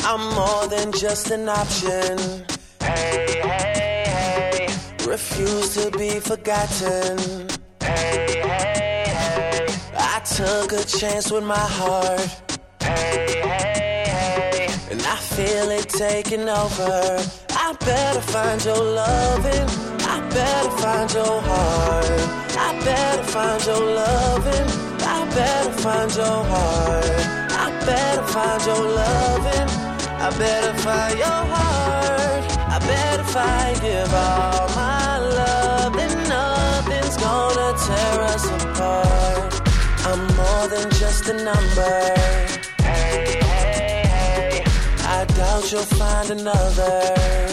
I'm more than just an option. Hey, hey, hey. Refuse to be forgotten. Hey, hey, hey. I took a chance with my heart. Hey, hey, hey. And I feel it taking over. I better find your loving. I better find your heart. I better find your loving. I better find your heart. I better find your loving. I better find your heart. I better give all my love, and nothing's gonna tear us apart. I'm more than just a number. Hey, hey, hey. I doubt you'll find another.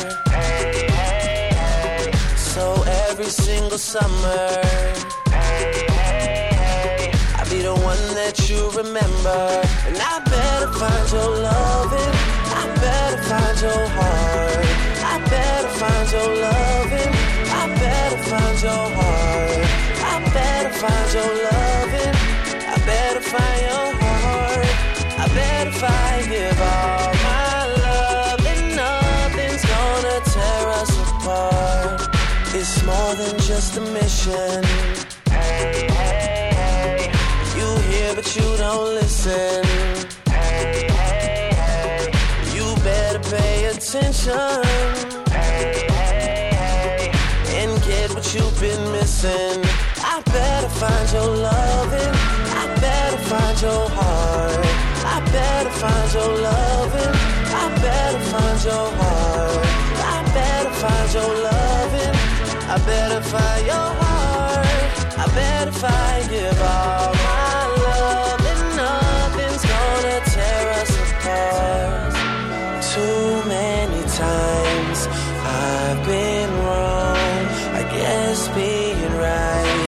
Hey, hey, hey. So every single summer, hey, hey, hey. I'll be the one that you remember. And I better find your loving. I better find your heart. I better find your loving. I better find your heart. I better find your loving. I better find your heart. I better give all my love, and nothing's gonna tear us apart. It's more than just a mission. Hey, hey, hey. You hear but you don't listen. Hey, hey, hey. You better pay attention. Hey, hey, hey. And get what you've been missing. I better find your loving. I better find your heart. I better find your loving. I better find your heart. I better find your loving. I better find your heart. I better give all my love, and nothing's gonna tear us apart. Too many times